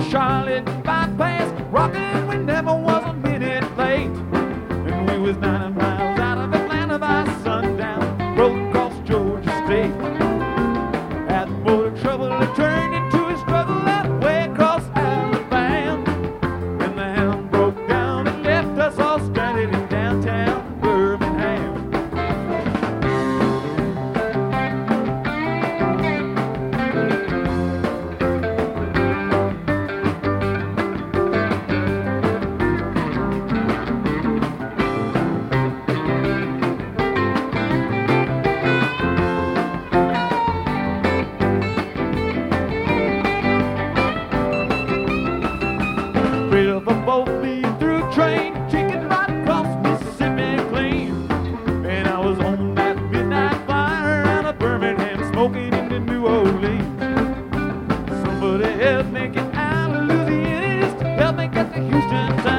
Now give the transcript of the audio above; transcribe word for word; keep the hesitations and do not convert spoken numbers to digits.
Charlotte bypass, rockin', we never was a minute late. And we was ninety miles out of Atlanta by sundown, rolling across Georgia State. At the border trouble, it turned into a struggle that way across Alabama. And the hound broke down and left us all stranded in downtown Birmingham. River boat lead through train, chicken right across Mississippi clean. And I was on that midnight flyer out of Birmingham, smoking into New Orleans. Somebody help me get out of Louisiana, just help me get to Houston town.